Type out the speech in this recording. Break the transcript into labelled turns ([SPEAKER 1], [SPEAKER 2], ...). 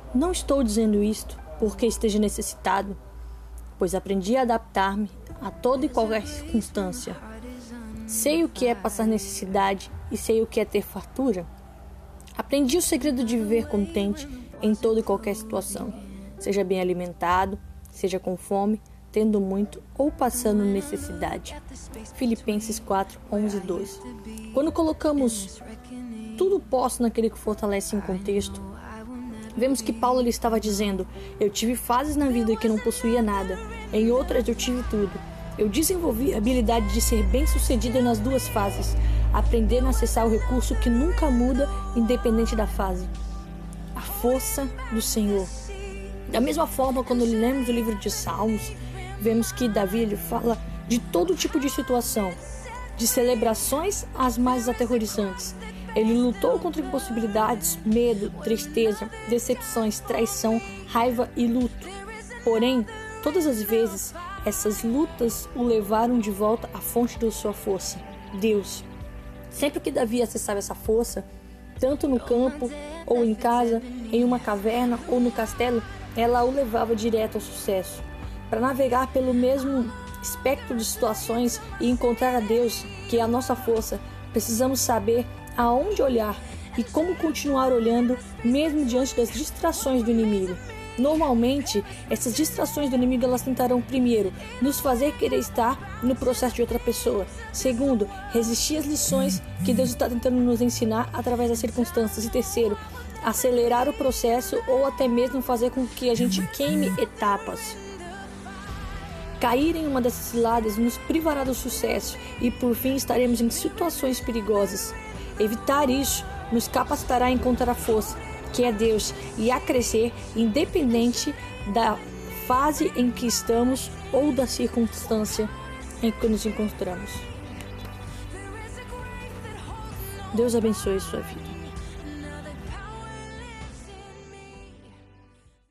[SPEAKER 1] Não estou dizendo isto porque esteja necessitado, pois aprendi a adaptar-me a toda e qualquer circunstância. Sei o que é passar necessidade e sei o que é ter fartura. Aprendi o segredo de viver contente em toda e qualquer situação, seja bem alimentado, seja com fome, tendo muito ou passando necessidade. Filipenses 4, 11 e 12. Quando colocamos tudo posso naquele que fortalece em contexto, vemos que Paulo lhe estava dizendo: eu tive fases na vida que não possuía nada, em outras eu tive tudo. Eu desenvolvi a habilidade de ser bem-sucedido nas duas fases, aprendendo a acessar o recurso que nunca muda, independente da fase: a força do Senhor. Da mesma forma, quando lemos o livro de Salmos, vemos que Davi ele fala de todo tipo de situação, de celebrações às mais aterrorizantes. Ele lutou contra impossibilidades, medo, tristeza, decepções, traição, raiva e luto. Porém, todas as vezes, essas lutas o levaram de volta à fonte da sua força, Deus. Sempre que Davi acessava essa força, tanto no campo ou em casa, em uma caverna ou no castelo, ela o levava direto ao sucesso. Para navegar pelo mesmo espectro de situações e encontrar a Deus, que é a nossa força, precisamos saber aonde olhar e como continuar olhando mesmo diante das distrações do inimigo. Normalmente, essas distrações do inimigo elas tentarão, primeiro, nos fazer querer estar no processo de outra pessoa. Segundo, resistir às lições que Deus está tentando nos ensinar através das circunstâncias. E terceiro, acelerar o processo ou até mesmo fazer com que a gente queime etapas. Cair em uma dessas ciladas nos privará do sucesso e por fim estaremos em situações perigosas. Evitar isso nos capacitará a encontrar a força, que é Deus, e a crescer independente da fase em que estamos ou da circunstância em que nos encontramos. Deus abençoe sua vida.